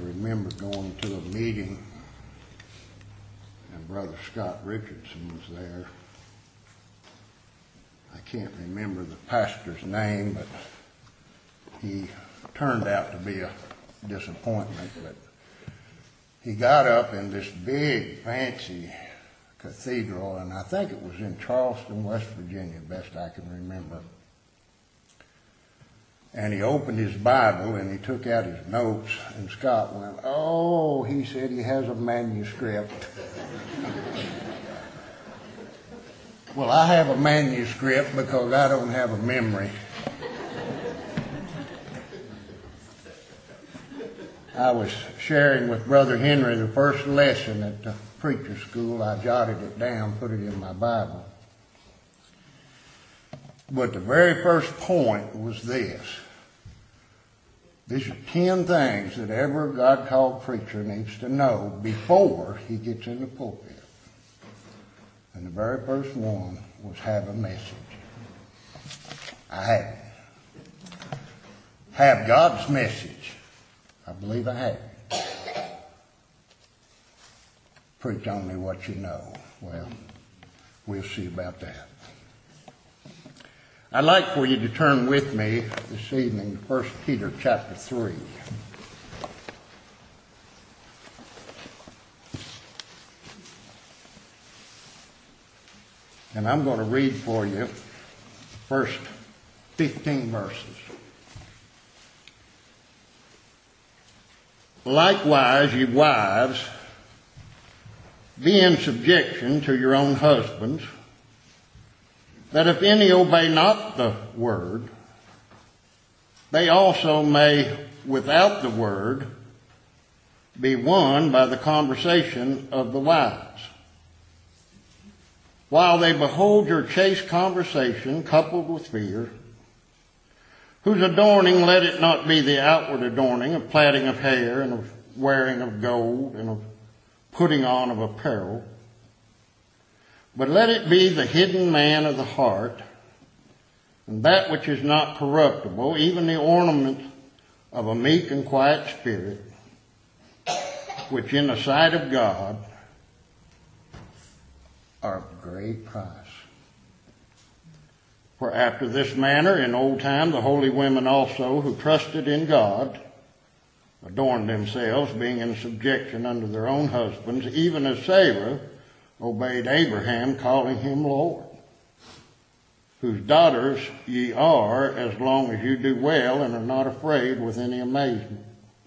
remember going to a meeting and Brother Scott Richardson was there. I can't remember the pastor's name, but he turned out to be a disappointment. But he got up in this big, fancy cathedral, and I think it was in Charleston, West Virginia, best I can remember. And he opened his Bible and he took out his notes, and Scott went, "Oh," he said, "he has a manuscript." Well, I have a manuscript because I don't have a memory. I was sharing with Brother Henry the first lesson at the preacher school. I jotted it down, put it in my Bible. But the very first point was this. These are 10 things that every God-called preacher needs to know before he gets in the pulpit. And the very first one was have a message. I have it. Have God's message. I believe I have it. Preach only what you know. Well, we'll see about that. I'd like for you to turn with me this evening to 1 Peter chapter 3. And I'm going to read for you first 15 verses. Likewise, ye wives, be in subjection to your own husbands, that if any obey not the word, they also may, without the word, be won by the conversation of the wise. While they behold your chaste conversation coupled with fear, whose adorning let it not be the outward adorning of plaiting of hair and of wearing of gold and of putting on of apparel, but let it be the hidden man of the heart, and that which is not corruptible, even the ornament of a meek and quiet spirit, which in the sight of God are of great price. For after this manner in old time the holy women also, who trusted in God, adorned themselves, being in subjection unto their own husbands, even as Sarah obeyed Abraham, calling him Lord, whose daughters ye are, as long as you do well and are not afraid with any amazement.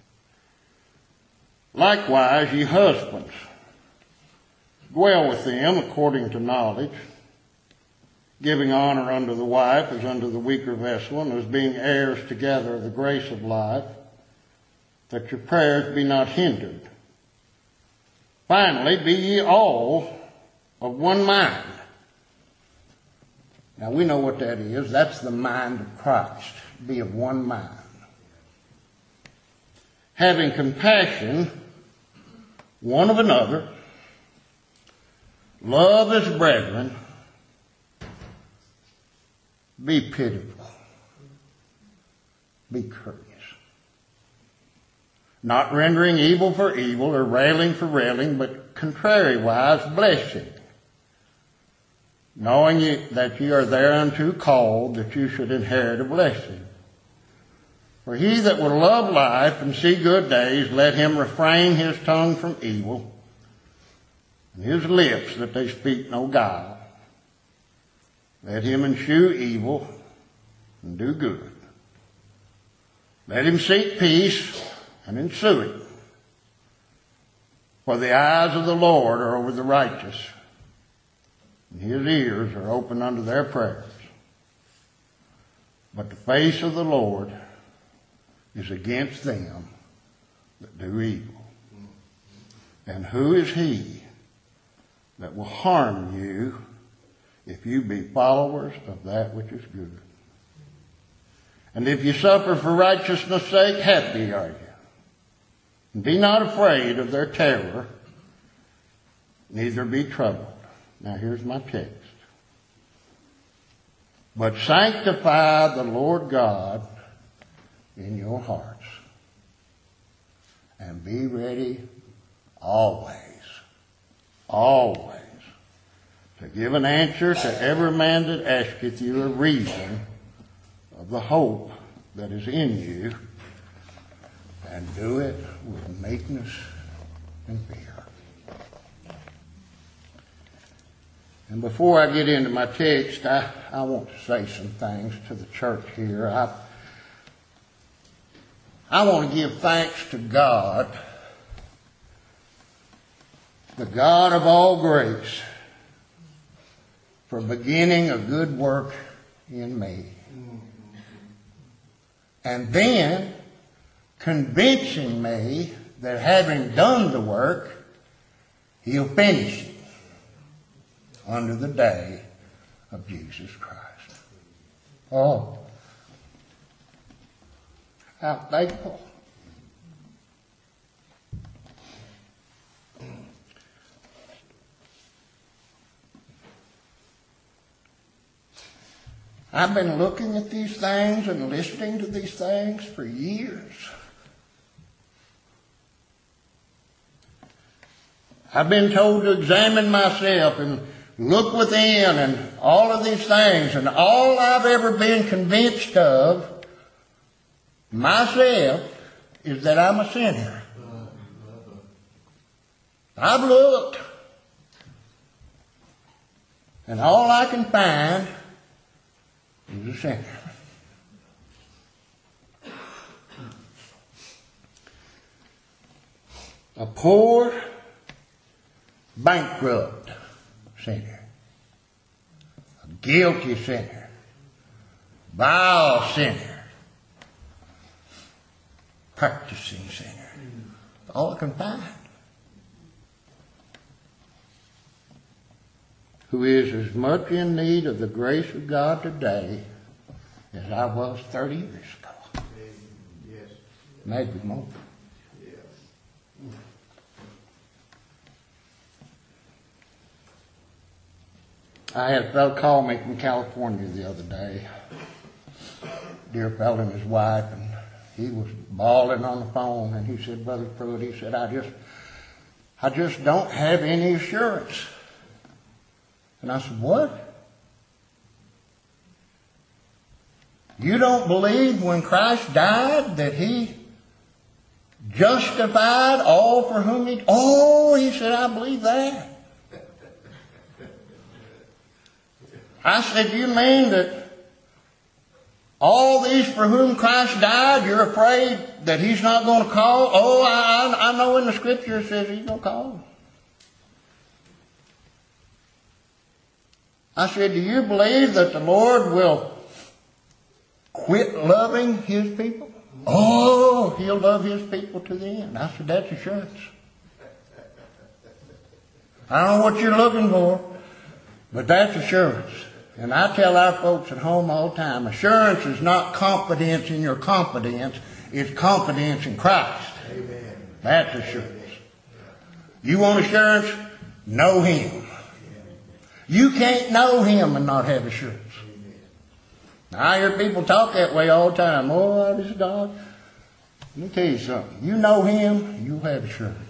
Likewise, ye husbands, dwell with them according to knowledge, giving honor unto the wife as unto the weaker vessel, and as being heirs together of the grace of life, that your prayers be not hindered. Finally, be ye all of one mind. Now we know what that is. That's the mind of Christ. Be of one mind. Having compassion one of another, love as brethren, be pitiful, be courteous, not rendering evil for evil or railing for railing, but contrariwise blessing, knowing that ye are thereunto called, that you should inherit a blessing. For he that will love life and see good days, let him refrain his tongue from evil, and his lips that they speak no guile. Let him eschew evil and do good. Let him seek peace and ensue it. For the eyes of the Lord are over the righteous, and his ears are open unto their prayers. But the face of the Lord is against them that do evil. And who is he that will harm you if you be followers of that which is good? And if you suffer for righteousness' sake, happy are you. And be not afraid of their terror, neither be troubled. Now here's my text. But sanctify the Lord God in your hearts, and be ready always, always, to give an answer to every man that asketh you a reason of the hope that is in you, and do it with meekness and fear. And before I get into my text, I want to say some things to the church here. I want to give thanks to God, the God of all grace, for beginning a good work in me. And then convincing me that having done the work, He'll finish it under the day of Jesus Christ. Oh, how thankful. I've been looking at these things and listening to these things for years. I've been told to examine myself and look within and all of these things, and all I've ever been convinced of myself is that I'm a sinner. I've looked, and all I can find is a sinner. A poor, bankrupt sinner. A guilty sinner. Vile sinner. Practicing sinner. All I can find. Who is as much in need of the grace of God today as I was 30 years ago. Yes. Maybe more. Yes. I had a fellow call me from California the other day. Dear fellow and his wife, and he was bawling on the phone, and he said, Brother Pruitt, he said, I just don't have any assurance. And I said, what? You don't believe when Christ died that He justified all for whom He... Oh, he said, I believe that. I said, you mean that all these for whom Christ died, you're afraid that He's not going to call? Oh, I know in the Scripture it says He's going to call. I said, do you believe that the Lord will quit loving His people? Oh, He'll love His people to the end. I said, that's assurance. I don't know what you're looking for, but that's assurance. And I tell our folks at home all the time, assurance is not confidence in your confidence, it's confidence in Christ. Amen. That's assurance. You want assurance? Know Him. You can't know Him and not have assurance. Now, I hear people talk that way all the time. Oh, this is God. Let me tell you something. You know Him, you'll have assurance.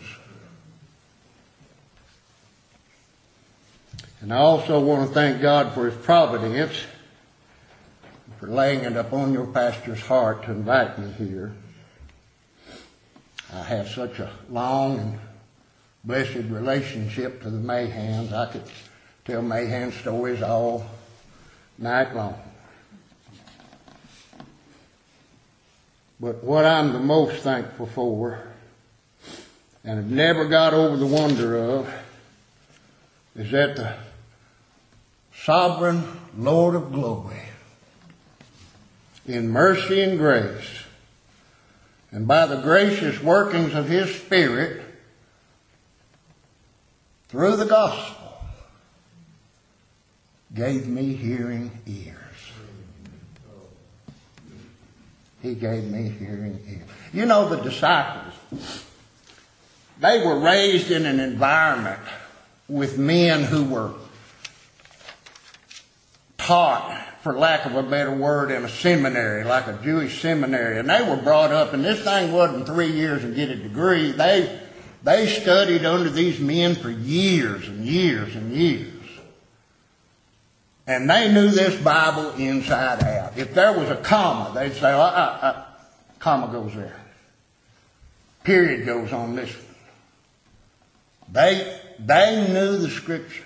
And I also want to thank God for His providence, for laying it upon your pastor's heart to invite me here. I have such a long and blessed relationship to the Mahans. I could tell Mahan stories all night long. But what I'm the most thankful for, and have never got over the wonder of, is that the sovereign Lord of glory, in mercy and grace, and by the gracious workings of His Spirit, through the gospel, gave me hearing ears. He gave me hearing ears. You know, the disciples, they were raised in an environment with men who were taught for lack of a better word, in a seminary, like a Jewish seminary. And they were brought up, and this thing wasn't 3 years and get a degree. They studied under these men for years and years and years. And they knew this Bible inside out. If there was a comma, they'd say, comma goes there. Period goes on this one. They knew the Scriptures.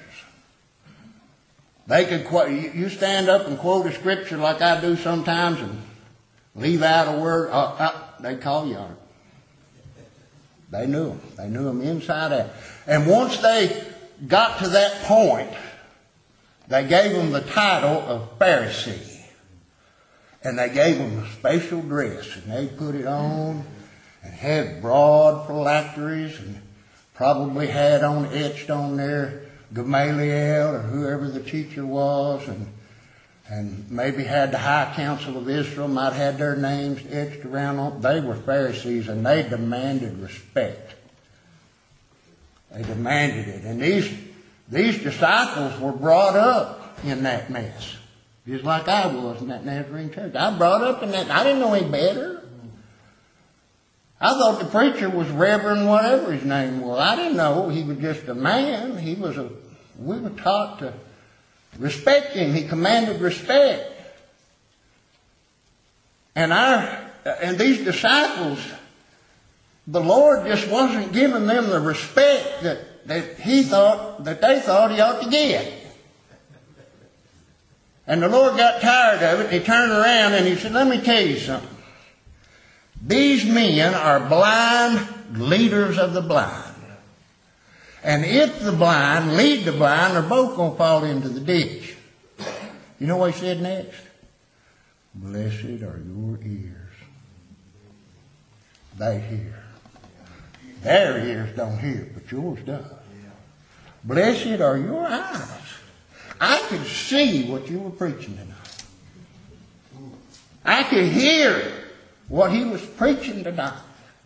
They could quote. You stand up and quote a Scripture like I do sometimes and leave out a word, they'd call you on it. They knew them. They knew them inside out. And once they got to that point, they gave them the title of Pharisee. And they gave them a special dress, and they put it on and had broad phylacteries and probably had etched on there Gamaliel or whoever the teacher was, and maybe had the High Council of Israel, might have had their names etched around on. They were Pharisees, and they demanded respect. They demanded it. And these disciples were brought up in that mess, just like I was in that Nazarene church. I brought up in that. I didn't know any better. I thought the preacher was Reverend whatever his name was. I didn't know he was just a man. We were taught to respect him. He commanded respect. And these disciples, the Lord just wasn't giving them the respect that they thought he ought to get. And the Lord got tired of it. He turned around and he said, let me tell you something. These men are blind leaders of the blind. And if the blind lead the blind, they're both going to fall into the ditch. You know what he said next? Blessed are your ears. They hear. Their ears don't hear, but yours does. Blessed are your eyes. I could see what you were preaching tonight. I could hear what he was preaching tonight.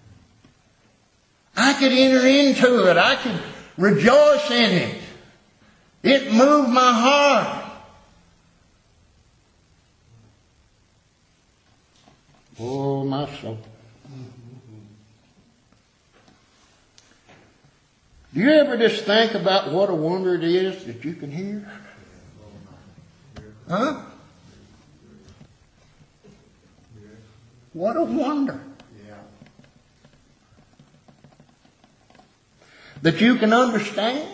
I could enter into it. I could rejoice in it. It moved my heart. Oh, my soul. Do you ever just think about what a wonder it is that you can hear? Huh? What a wonder. That you can understand.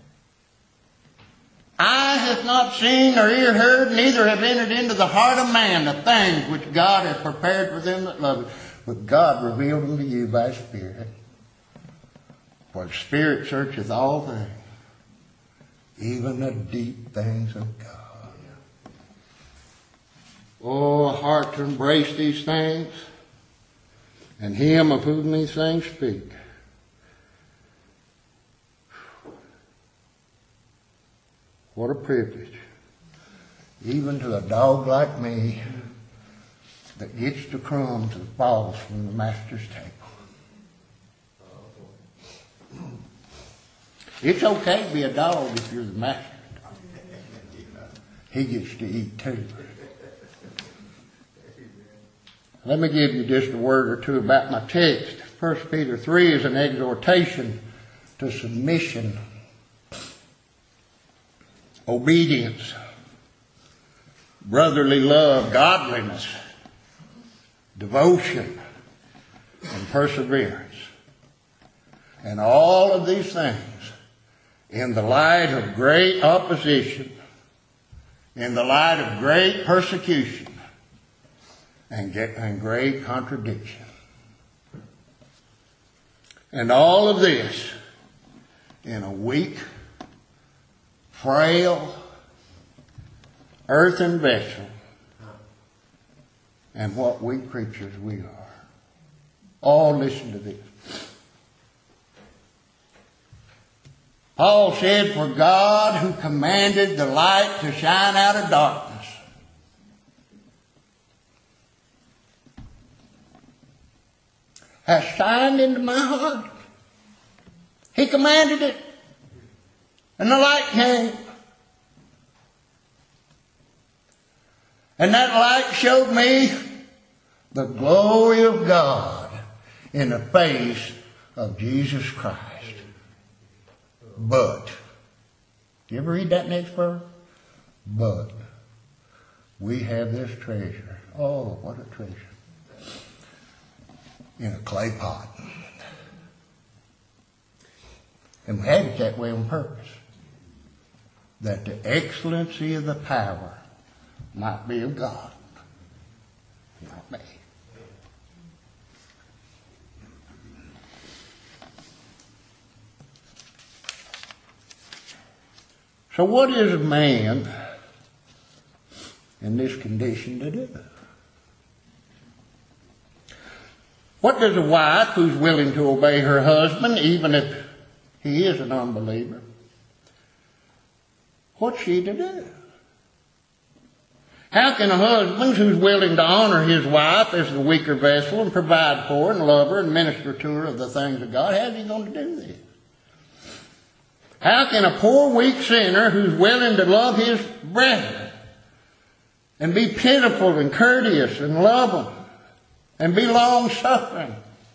Eye hath not seen nor ear heard, neither have entered into the heart of man the things which God hath prepared for them that love Him. But God revealed them to you by His Spirit. For the Spirit searcheth all things, even the deep things of God. Oh, a heart to embrace these things, and Him of whom these things speak. What a privilege. Even to a dog like me that gets the crumbs that falls from the Master's table. It's okay to be a dog if you're the Master's dog. He gets to eat too. Let me give you just a word or two about my text. 1 Peter 3 is an exhortation to submission, obedience, brotherly love, godliness, devotion, and perseverance. And all of these things in the light of great opposition, in the light of great persecution, and great contradiction. And all of this in a weak, frail, earthen vessel, and what weak creatures we are. Oh, listen to this. Paul said, for God who commanded the light to shine out of darkness has shined into my heart. He commanded it. And the light came. And that light showed me the glory of God in the face of Jesus Christ. But, you ever read that next verse? But we have this treasure. Oh, what a treasure. In a clay pot. And we have it that way on purpose. That the excellency of the power might be of God, not me. So what is a man in this condition to do? What does a wife who's willing to obey her husband, even if he is an unbeliever, what's she to do? How can a husband who's willing to honor his wife as the weaker vessel and provide for her and love her and minister to her of the things of God, how's he going to do this? How can a poor weak sinner who's willing to love his brethren and be pitiful and courteous and love them and be long-suffering,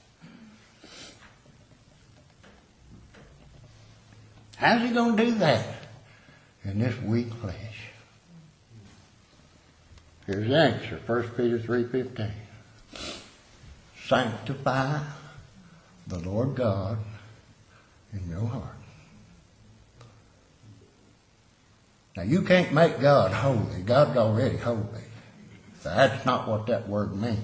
how's he going to do that in this weak flesh? Here's the answer, 1 Peter 3:15. Sanctify the Lord God in your heart. Now you can't make God holy. God's already holy. So that's not what that word means.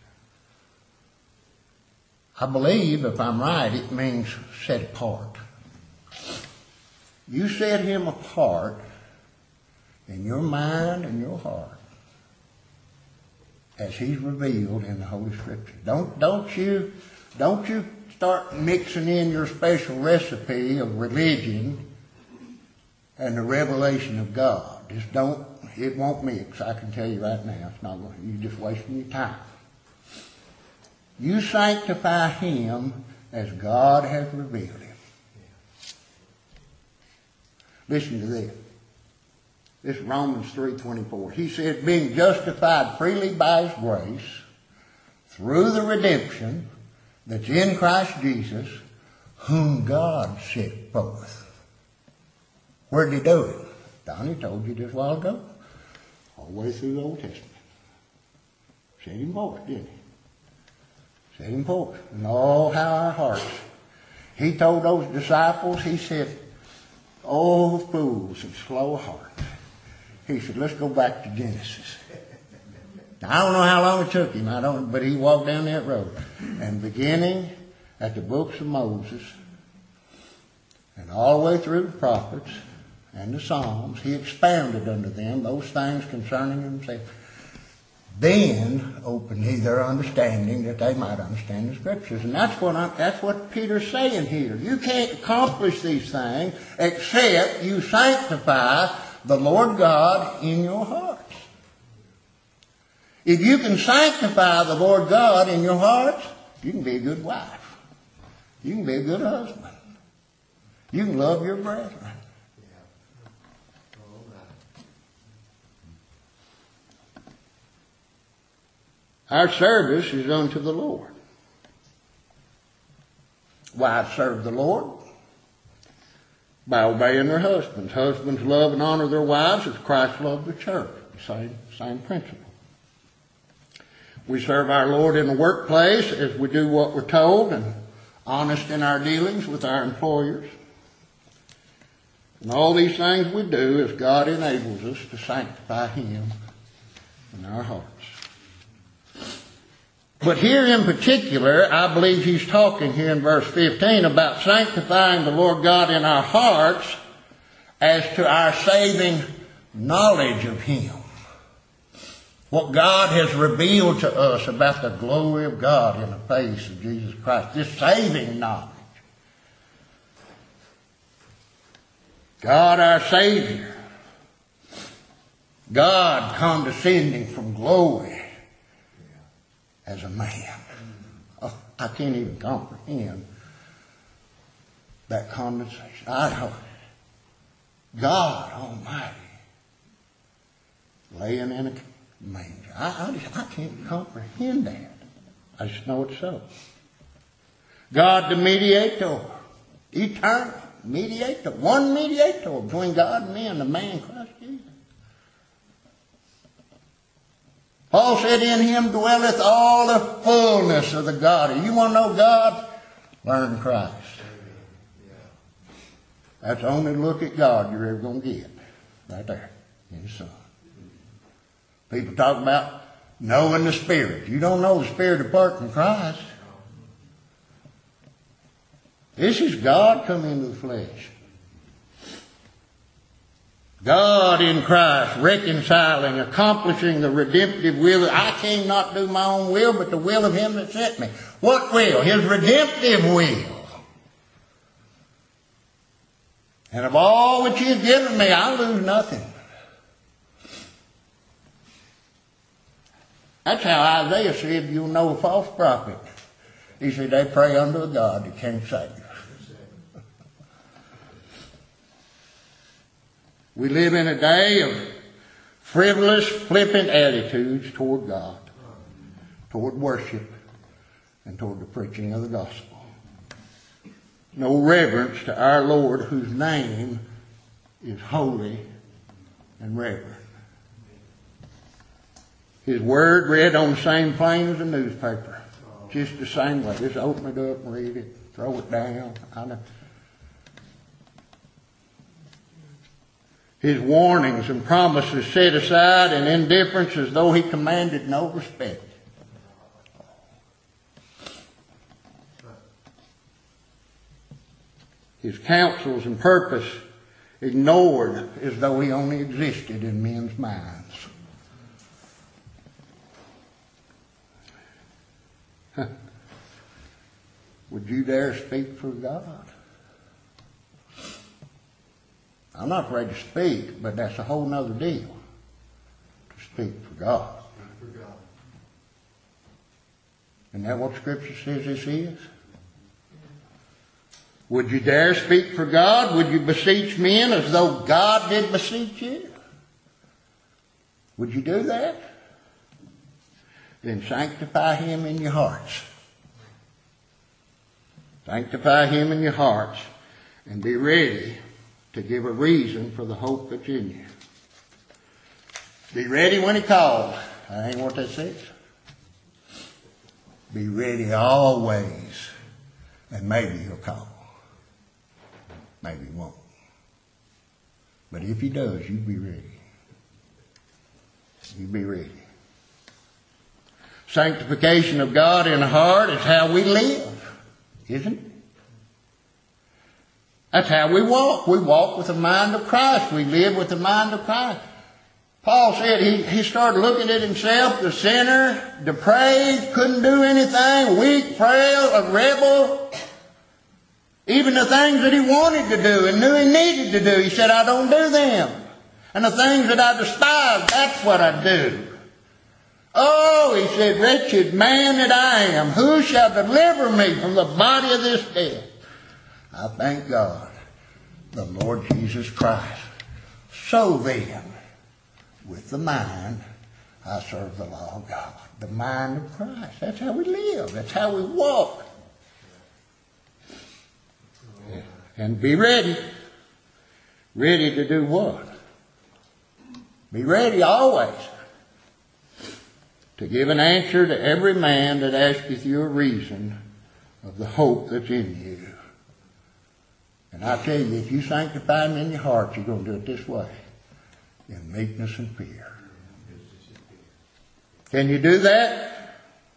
I believe, if I'm right, it means set apart. You set him apart in your mind and your heart as he's revealed in the Holy Scripture. Don't you start mixing in your special recipe of religion and the revelation of God. Just don't, it won't mix. I can tell you right now, it's not going, you're just wasting your time. You sanctify him as God has revealed him. Listen to this. This is Romans 3:24. He said, being justified freely by his grace through the redemption that's in Christ Jesus, whom God set forth. Where did he do it? Donnie told you just a while ago. All the way through the Old Testament. Set him forth, didn't he? Set him forth. And oh, how our hearts. He told those disciples, he said, oh, fools and slow of heart. He said, let's go back to Genesis. Now, I don't know how long it took him, but he walked down that road. And beginning at the books of Moses, and all the way through the prophets and the Psalms, he expounded unto them those things concerning himself. Then opened he their understanding that they might understand the Scriptures. And that's what Peter's saying here. You can't accomplish these things except you sanctify the Lord God in your hearts. If you can sanctify the Lord God in your hearts, you can be a good wife. You can be a good husband. You can love your brethren. Our service is unto the Lord. Wives serve the Lord by obeying their husbands. Husbands love and honor their wives as Christ loved the church. The same principle. We serve our Lord in the workplace as we do what we're told and honest in our dealings with our employers. And all these things we do as God enables us to sanctify him in our hearts. But here in particular, I believe he's talking here in verse 15 about sanctifying the Lord God in our hearts as to our saving knowledge of him. What God has revealed to us about the glory of God in the face of Jesus Christ. This saving knowledge. God our Savior. God condescending from glory as a man. Oh, I can't even comprehend that condensation. I know. God Almighty laying in manger. I can't comprehend that. I just know it's so. God the mediator, eternal mediator, one mediator between God and men, the man Christ Jesus. Paul said, in him dwelleth all the fullness of the Godhead. You want to know God? Learn Christ. That's the only look at God you're ever going to get. Right there in His Son. People talk about knowing the Spirit. You don't know the Spirit apart from Christ. This is God come into the flesh. God in Christ, reconciling, accomplishing the redemptive will. I came not to do my own will, but the will of Him that sent me. What will? His redemptive will. And of all that He has given me, I lose nothing. That's how Isaiah said, you'll know a false prophet. He said, they pray unto a God that can't save. We live in a day of frivolous, flippant attitudes toward God, toward worship, and toward the preaching of the gospel. No reverence to our Lord, whose name is holy and reverent. His word read on the same plane as a newspaper. Just the same way. Just open it up and read it. Throw it down. His warnings and promises set aside in indifference as though He commanded no respect. His counsels and purpose ignored as though He only existed in men's minds. Would you dare speak for God? I'm not afraid to speak, but that's a whole nother deal. To speak for God. Isn't that what Scripture says this is? Would you dare speak for God? Would you beseech men as though God did beseech you? Would you do that? Then sanctify Him in your hearts. Sanctify Him in your hearts and be ready to give a reason for the hope that's in you. Be ready when He calls. That ain't what that says. Be ready always, and maybe He'll call. Maybe He won't. But if He does, you be ready. You be ready. Sanctification of God in the heart is how we live, isn't it? That's how we walk. We walk with the mind of Christ. We live with the mind of Christ. Paul said he started looking at himself, the sinner, depraved, couldn't do anything, weak, frail, a rebel. Even the things that he wanted to do and knew he needed to do, he said, I don't do them. And the things that I despise, that's what I do. Oh, he said, wretched man that I am, who shall deliver me from the body of this death? I thank God, the Lord Jesus Christ. So then, with the mind, I serve the law of God. The mind of Christ. That's how we live. That's how we walk. And be ready. Ready to do what? Be ready always to give an answer to every man that asketh you a reason of the hope that's in you. And I tell you, if you sanctify Him in your heart, you're going to do it this way, in meekness and fear. Can you do that?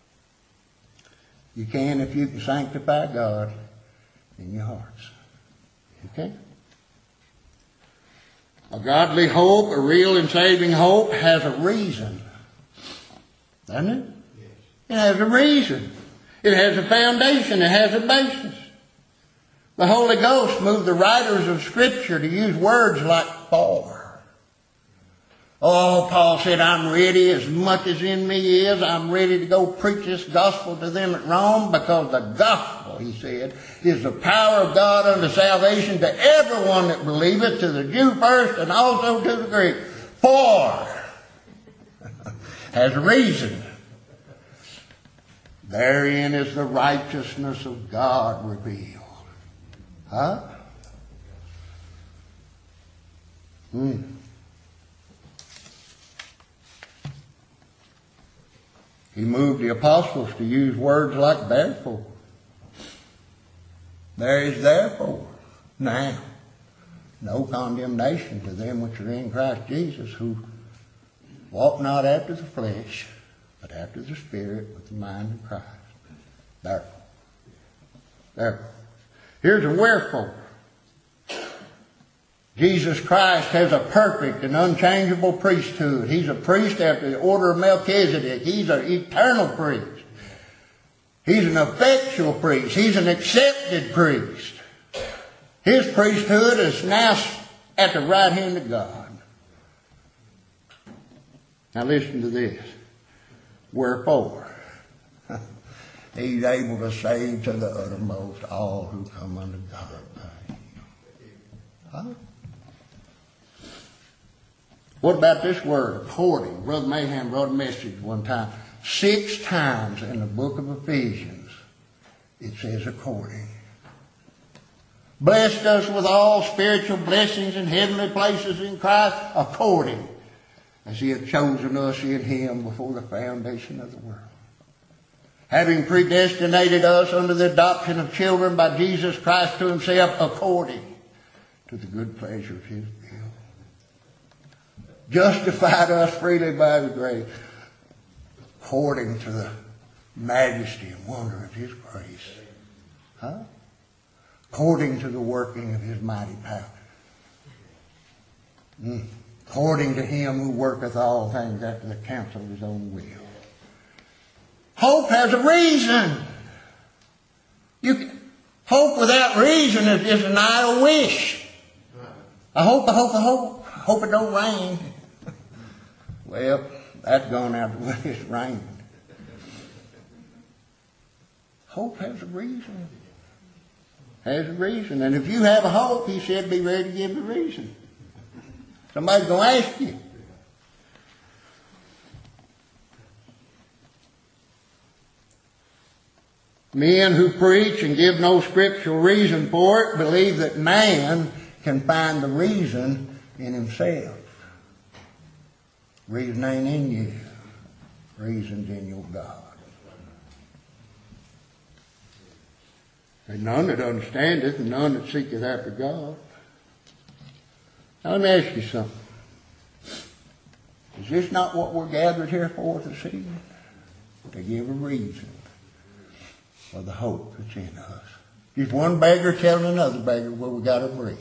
You can if you can sanctify God in your hearts. Okay? A godly hope, a real and saving hope, has a reason. Doesn't it? It has a reason. It has a foundation. It has a basis. The Holy Ghost moved the writers of Scripture to use words like for. Oh, Paul said, I'm ready as much as in me is. I'm ready to go preach this gospel to them at Rome, because the gospel, he said, is the power of God unto salvation to everyone that believeth, to the Jew first and also to the Greek. For has a reason. Therein is the righteousness of God revealed. Huh? He moved the apostles to use words like therefore. There is therefore now no condemnation to them which are in Christ Jesus, who walk not after the flesh, but after the Spirit, with the mind of Christ. Therefore. Here's a wherefore. Jesus Christ has a perfect and unchangeable priesthood. He's a priest after the order of Melchizedek. He's an eternal priest. He's an effectual priest. He's an accepted priest. His priesthood is now at the right hand of God. Now listen to this. Wherefore, He's able to save to the uttermost all who come unto God. Huh? What about this word, according? Brother Mayhem brought a message one time. 6 times in the book of Ephesians, it says according. Blessed us with all spiritual blessings in heavenly places in Christ, according as He hath chosen us in Him before the foundation of the world. Having predestinated us unto the adoption of children by Jesus Christ to Himself, according to the good pleasure of His will. Justified us freely by His grace, according to the majesty and wonder of His grace. Huh? According to the working of His mighty power. According to Him who worketh all things after the counsel of His own will. Hope has a reason. Hope without reason is an idle wish. I hope it don't rain. Well, that's gone out the way. It's rained. Hope has a reason. Has a reason. And if you have a hope, He said, be ready to give the reason. Somebody's going to ask you. Men who preach and give no scriptural reason for it believe that man can find the reason in himself. Reason ain't in you. Reason's in your God. There's none that understandeth, and none that seeketh after God. Now let me ask you something. Is this not what we're gathered here for this evening? To give a reason for the hope that's in us. Just one beggar telling another beggar where we got our bread.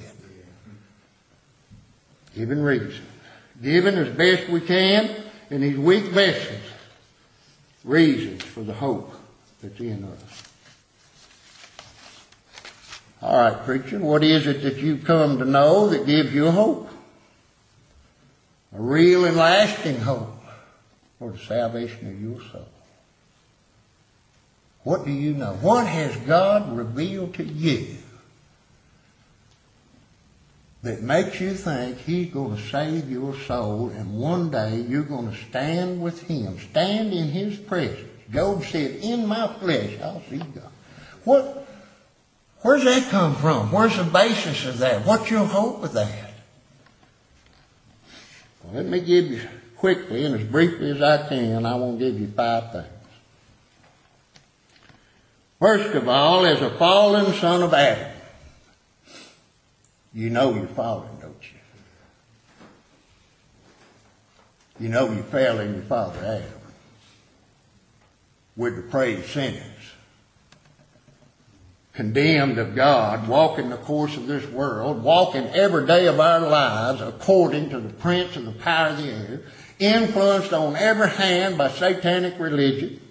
Giving reason. Giving as best we can in these weak vessels. Reasons for the hope that's in us. All right, preacher, what is it that you've come to know that gives you a hope? A real and lasting hope for the salvation of your soul. What do you know? What has God revealed to you that makes you think He's going to save your soul and one day you're going to stand with Him, stand in His presence? Job said, in my flesh I'll see God. Where's that come from? Where's the basis of that? What's your hope with that? Well, let me give you quickly and as briefly as I can, I want to give you 5 things. First of all, as a fallen son of Adam, you know you're fallen, don't you? You know you fell in your father Adam. We're depraved sinners. Condemned of God, walking the course of this world, walking every day of our lives according to the prince of the power of the air, influenced on every hand by satanic religion,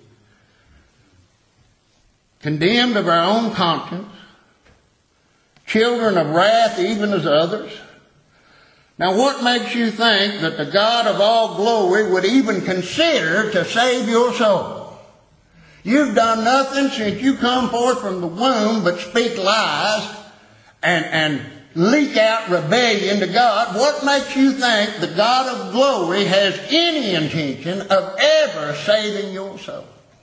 condemned of our own conscience, children of wrath even as others. Now what makes you think that the God of all glory would even consider to save your soul? You've done nothing since you come forth from the womb but speak lies and leak out rebellion to God, what makes you think the God of glory has any intention of ever saving your soul?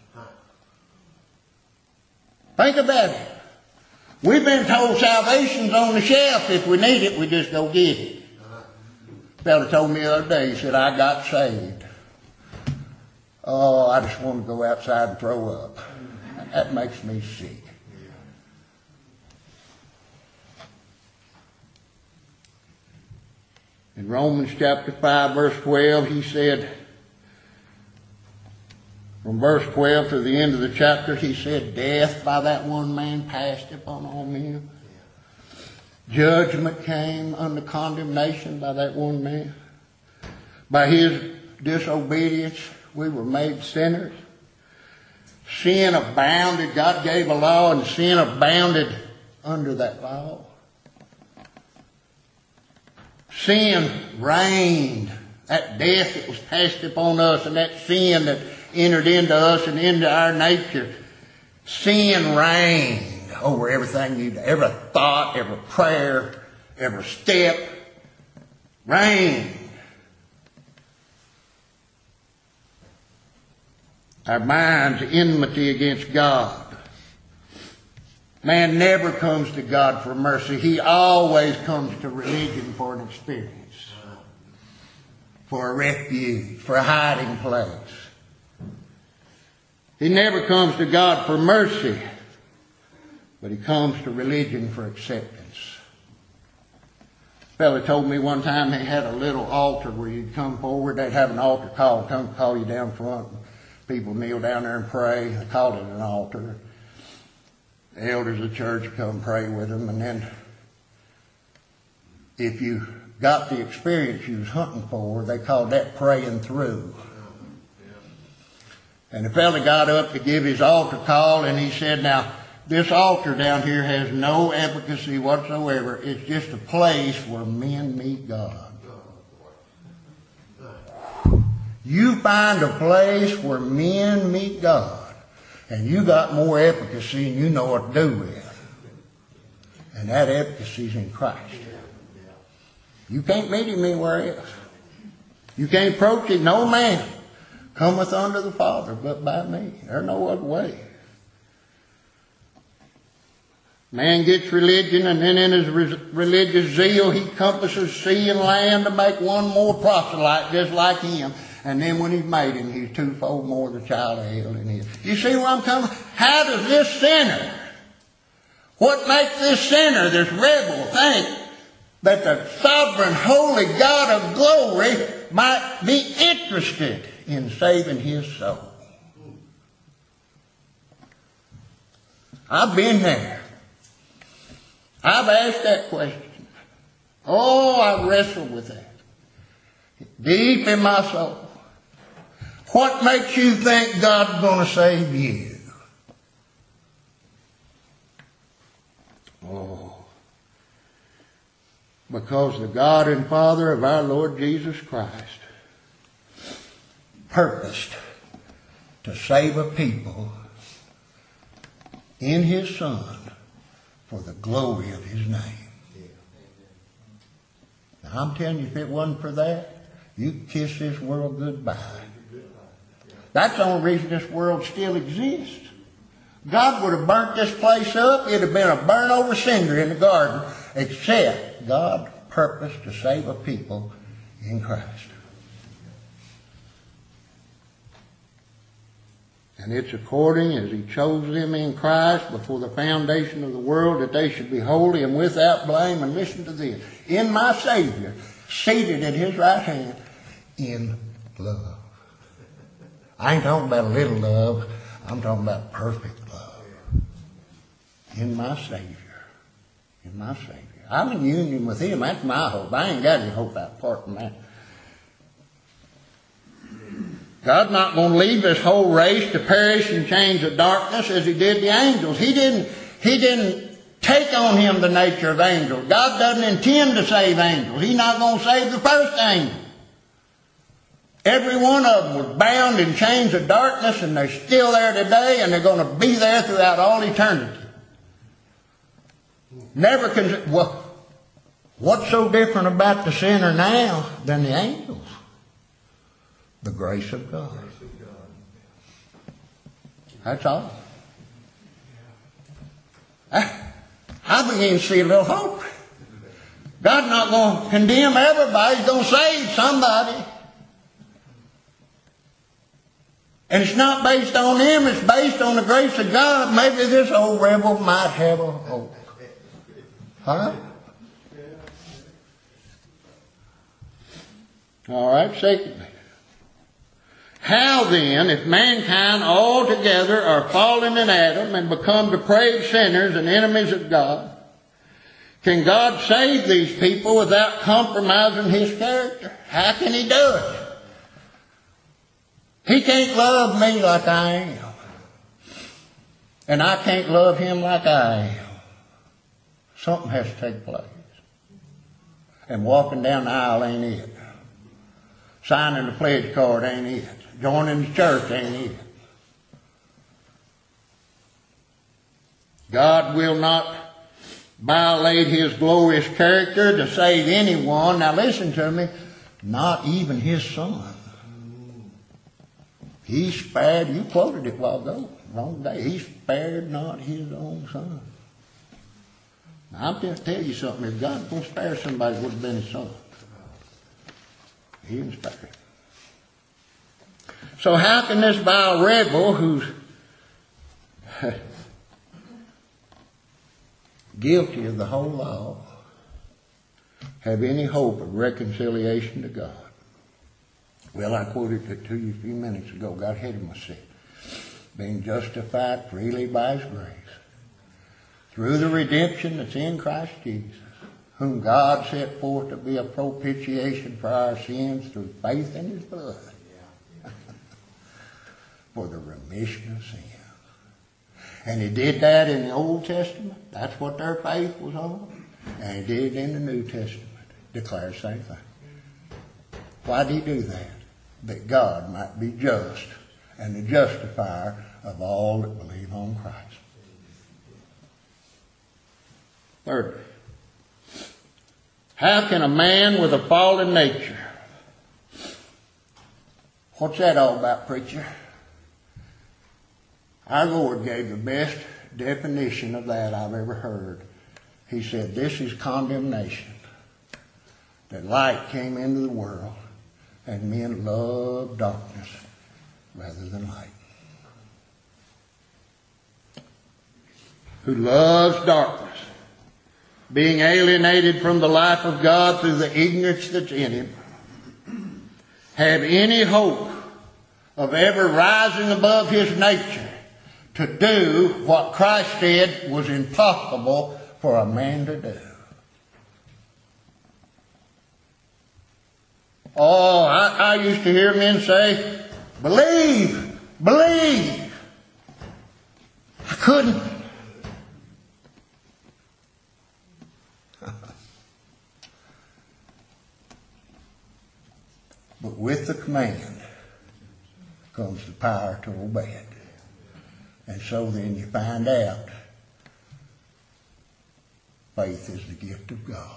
Think about it. We've been told salvation's on the shelf. If we need it, we just go get it. A fellow told me the other day, he said, I got saved. Oh, I just want to go outside and throw up. That makes me sick. In Romans chapter 5, verse 12, he said, from verse 12 to the end of the chapter, he said, death by that one man passed upon all men. Judgment came under condemnation by that one man. By his disobedience, we were made sinners. Sin abounded. God gave a law, and sin abounded under that law. Sin reigned. That death that was passed upon us, and that sin that entered into us and into our nature, sin reigned over everything you do. Every thought, every prayer, every step reigned. Our mind's enmity against God. Man never comes to God for mercy. He always comes to religion for an experience, for a refuge, for a hiding place. He never comes to God for mercy, but he comes to religion for acceptance. A fellow told me one time he had a little altar where you'd come forward. They'd have an altar call, come call you down front. People kneel down there and pray. They called it an altar. The elders of the church would come pray with them, and then if you got the experience you was hunting for, they called that praying through. And the fellow got up to give his altar call, and he said, now, this altar down here has no efficacy whatsoever. It's just a place where men meet God. You find a place where men meet God, and you got more efficacy and you know what to do with. And that efficacy is in Christ. You can't meet him anywhere else. You can't approach him. No man cometh unto the Father but by me. There's no other way. Man gets religion, and then in his religious zeal he compasses sea and land to make one more proselyte just like him. And then when he's made him, he's twofold more the child of hell than he is. You see where I'm coming? How does this sinner, what makes this sinner, this rebel, think that the sovereign, holy God of glory might be interested in saving his soul? I've been there. I've asked that question. Oh, I wrestled with that. Deep in my soul. What makes you think God's going to save you? Oh, because the God and Father of our Lord Jesus Christ purposed to save a people in his Son for the glory of his name. Now, I'm telling you, if it wasn't for that, you'd kiss this world goodbye. That's the only reason this world still exists. God would have burnt this place up. It would have been a burnt over cinder in the garden, except God purposed to save a people in Christ. And it's according as he chose them in Christ before the foundation of the world that they should be holy and without blame. And listen to this. In my Savior, seated at his right hand in love. I ain't talking about a little love. I'm talking about perfect love. In my Savior. In my Savior. I'm in union with him. That's my hope. I ain't got any hope apart from that. God's not going to leave this whole race to perish in chains of darkness as he did the angels. He didn't take on him the nature of angels. God doesn't intend to save angels. He's not going to save the first angel. Every one of them was bound in chains of darkness, and they're still there today, and they're going to be there throughout all eternity. Never can. Well, What's so different about the sinner now than the angels? The grace of God. That's all. I begin to see a little hope. God's not going to condemn everybody. He's going to save somebody. And it's not based on him. It's based on the grace of God. Maybe this old rebel might have a hope. Huh? All right, secondly. How then, if mankind altogether are fallen in Adam and become depraved sinners and enemies of God, can God save these people without compromising His character? How can He do it? He can't love me like I am. And I can't love Him like I am. Something has to take place. And walking down the aisle ain't it. Signing the pledge card ain't it. Joining the church ain't it. God will not violate His glorious character to save anyone. Now listen to me. Not even His Son. He spared, you quoted it a while ago, wrong day. He spared not His own Son. Now I'm going to tell you something. If God was going to spare somebody, it would have been His Son. He didn't spare him. So how can this vile rebel who's guilty of the whole law have any hope of reconciliation to God? Well, I quoted it to you a few minutes ago. Got ahead of myself. Being justified freely by His grace through the redemption that's in Christ Jesus, whom God set forth to be a propitiation for our sins through faith in His blood, for the remission of sins. And He did that in the Old Testament. That's what their faith was on. And He did it in the New Testament. Declared the same thing. Why did He do that? That God might be just and the justifier of all that believe on Christ. Thirdly, how can a man with a fallen nature? What's that all about, preacher? Our Lord gave the best definition of that I've ever heard. He said, this is condemnation. That light came into the world and men loved darkness rather than light. Who loves darkness, being alienated from the life of God through the ignorance that's in him, have any hope of ever rising above his nature to do what Christ said was impossible for a man to do. Oh, I used to hear men say, believe, believe. I couldn't. But with the command comes the power to obey it. And so then you find out faith is the gift of God.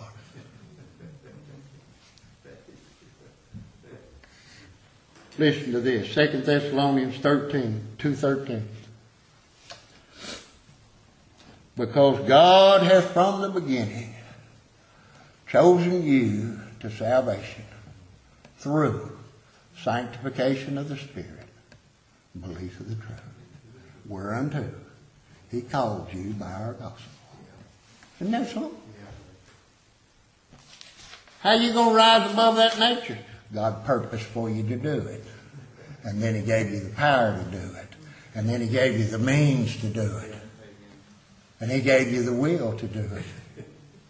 Listen to this, 2 Thessalonians 2:13. Because God hath from the beginning chosen you to salvation through sanctification of the Spirit, belief of the truth, whereunto He called you by our gospel. Isn't that something? How are you going to rise above that nature? God purposed for you to do it. And then He gave you the power to do it. And then He gave you the means to do it. And He gave you the will to do it.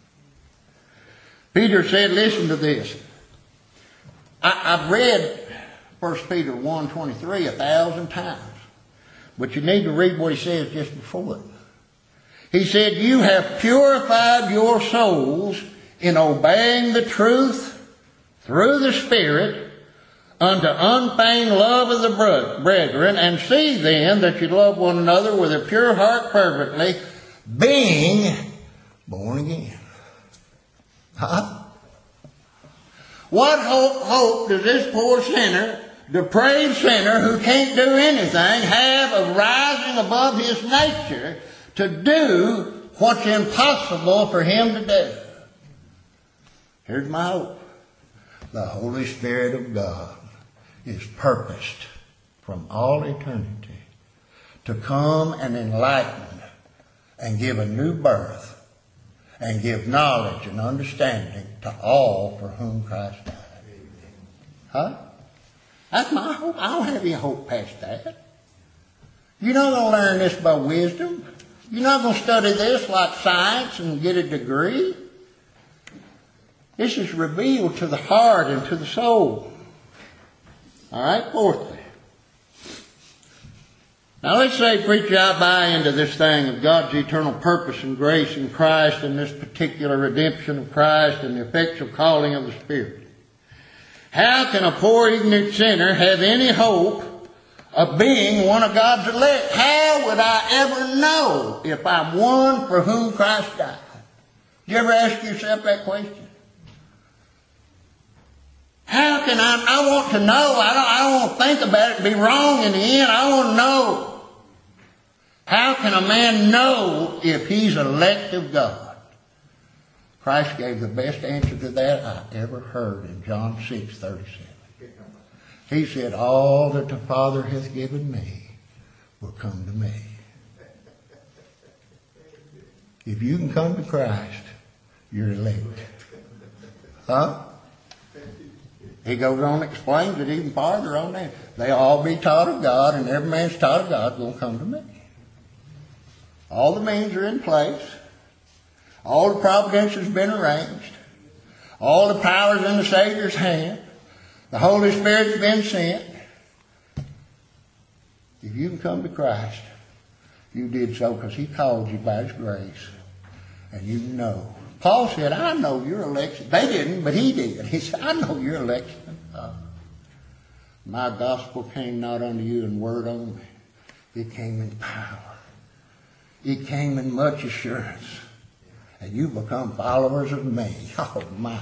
Peter said, listen to this. I've read 1 Peter 1:23 1,000 times. But you need to read what he says just before it. He said, you have purified your souls in obeying the truth through the Spirit unto unfeigned love of the brethren, and see then that you love one another with a pure heart fervently, being born again Huh? What hope does this poor sinner, depraved sinner who can't do anything, have of rising above his nature to do what's impossible for him to do? Here's my hope. The Holy Spirit of God is purposed from all eternity to come and enlighten and give a new birth and give knowledge and understanding to all for whom Christ died. Huh? That's my hope. I don't have any hope past that. You're not going to learn this by wisdom. You're not going to study this like science and get a degree. This is revealed to the heart and to the soul. All right, fourthly. Now let's say, preacher, I buy into this thing of God's eternal purpose and grace in Christ and this particular redemption of Christ and the effectual calling of the Spirit. How can a poor ignorant sinner have any hope of being one of God's elect? How would I ever know if I'm one for whom Christ died? Did you ever ask yourself that question? How can I want to know. I don't want to think about it and be wrong in the end. I want to know. How can a man know if he's elect of God? Christ gave the best answer to that I ever heard in John 6:37. He said, all that the Father hath given me will come to me. If you can come to Christ, you're elect. Huh? He goes on and explains it even farther on that. They all be taught of God, and every man's taught of God will come to me. All the means are in place. All the providence has been arranged. All the power's in the Savior's hand. The Holy Spirit's been sent. If you can come to Christ, you did so because He called you by His grace. And you know. Paul said, I know your election. They didn't, but he did. He said, I know your election. My gospel came not unto you in word only. It came in power. It came in much assurance. And you become followers of me. Oh, my.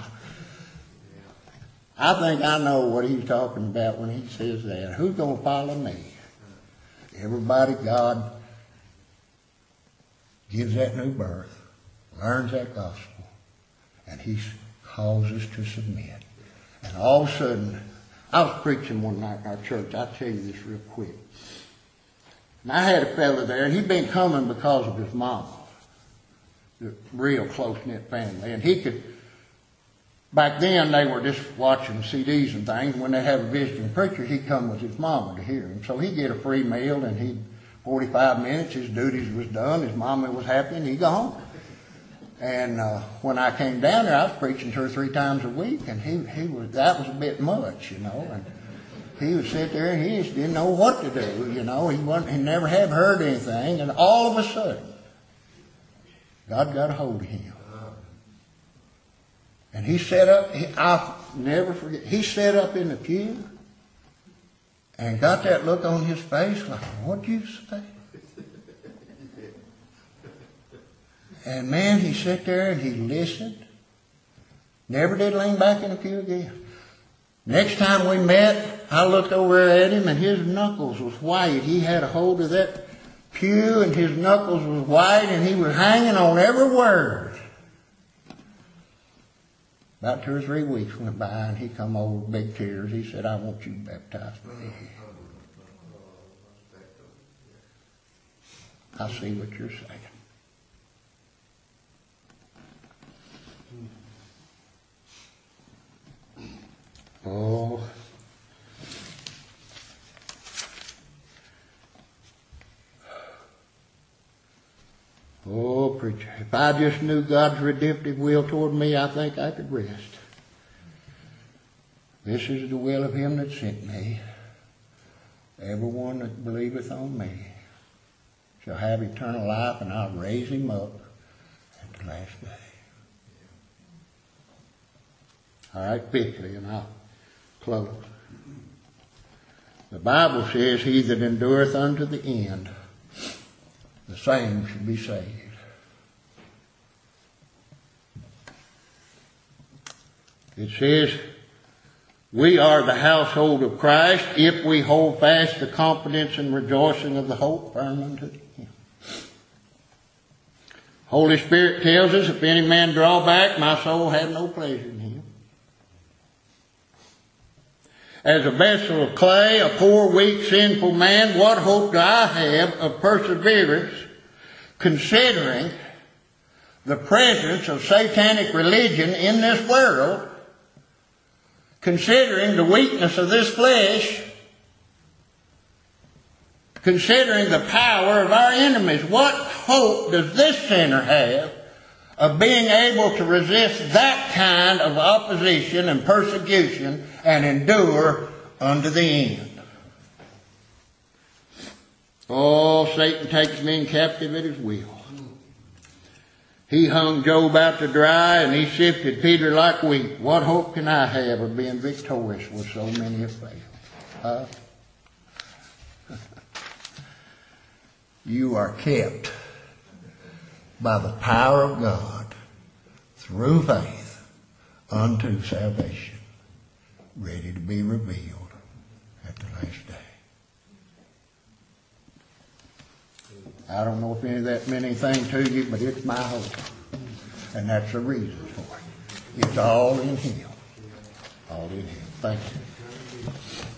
I think I know what he's talking about when he says that. Who's going to follow me? Everybody God gives that new birth, learns that gospel, and He calls us to submit. And all of a sudden, I was preaching one night in our church. I'll tell you this real quick. And I had a fella there, and he'd been coming because of his mama. A real close-knit family. And he could, back then they were just watching CDs and things. When they have a visiting preacher, he'd come with his mama to hear him. So he'd get a free meal, and 45 minutes, his duties was done, his mama was happy, and he'd go home. And when I came down there, I was preaching 2 or 3 times a week, and that was a bit much, you know. And he would sit there, and he just didn't know what to do, you know. He never had heard anything, and all of a sudden, God got a hold of him. And he sat up, I'll never forget, he sat up in the pew and got that look on his face like, what'd you say? And man, he sat there and he listened. Never did lean back in the pew again. Next time we met, I looked over at him and his knuckles was white. He had a hold of that pew and his knuckles was white and he was hanging on every word. About 2 or 3 weeks went by and he come over with big tears. He said, I want you to baptize me. I see what you're saying. Oh. Oh, preacher, if I just knew God's redemptive will toward me, I think I could rest. This is the will of Him that sent me. Everyone that believeth on me shall have eternal life, and I'll raise him up at the last day. All right, fifthly, and I'll close. The Bible says, he that endureth unto the end, the same shall be saved. It says, we are the household of Christ if we hold fast the confidence and rejoicing of the hope firm unto Him. Holy Spirit tells us, if any man draw back, my soul have no pleasure in him. As a vessel of clay, a poor, weak, sinful man, what hope do I have of perseverance, considering the presence of satanic religion in this world, considering the weakness of this flesh, considering the power of our enemies? What hope does this sinner have of being able to resist that kind of opposition and persecution and endure unto the end? Oh, Satan takes men captive at his will. He hung Job out to dry, and he sifted Peter like wheat. What hope can I have of being victorious with so many have failed? You are kept by the power of God through faith unto salvation, ready to be revealed at the last day. I don't know if any of that meant anything to you, but it's my hope. And that's the reason for it. It's all in Him. All in Him. Thank you.